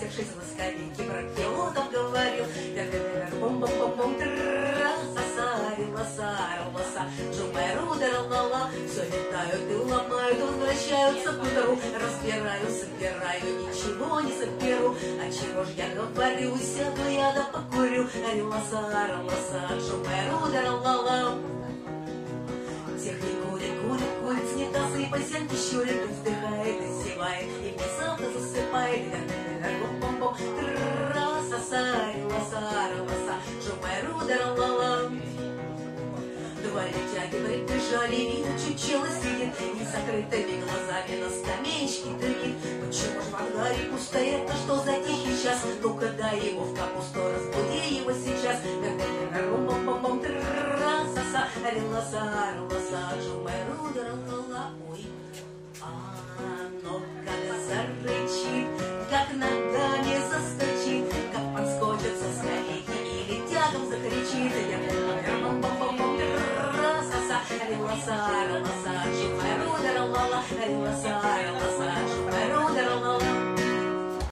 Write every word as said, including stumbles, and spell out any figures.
усевшись на скамейке, про пилотов говорил. Бом-бом-бом-бом, сосарила, сариласа, жумеру, даралала. Все летают и ломают, возвращаются к утру. Разбираю, собираю, ничего не соберу. А чего ж я говорю, сяду я да покурю. Ариласа, ариласа, жумеру, даралала. Техник курит, курит, курит, с нетасы по зенке щурит, и вздыхает, и зевает, и мне сам-то засыпает. Бом-бом-бом, сосарила, сариласа, жумеру, даралала. Два летяги прибежали, видно, чучело сидит, и с закрытыми глазами на скамеечке дымит. Почему ж в ангаре пусто это, что за тихий час? Ну-ка дай его в капусту, разбуди его сейчас. Бом-бом-бом, трасаса, ариласа, ариласа, жумеру, даралала. Ой, а ну-ка зарычит, как ногами застучит, как подскочит со скамейки или тягом закричит. Ариласа, ариласа, жумеру, даралала, ариласа, ариласа, жумеру, даралала.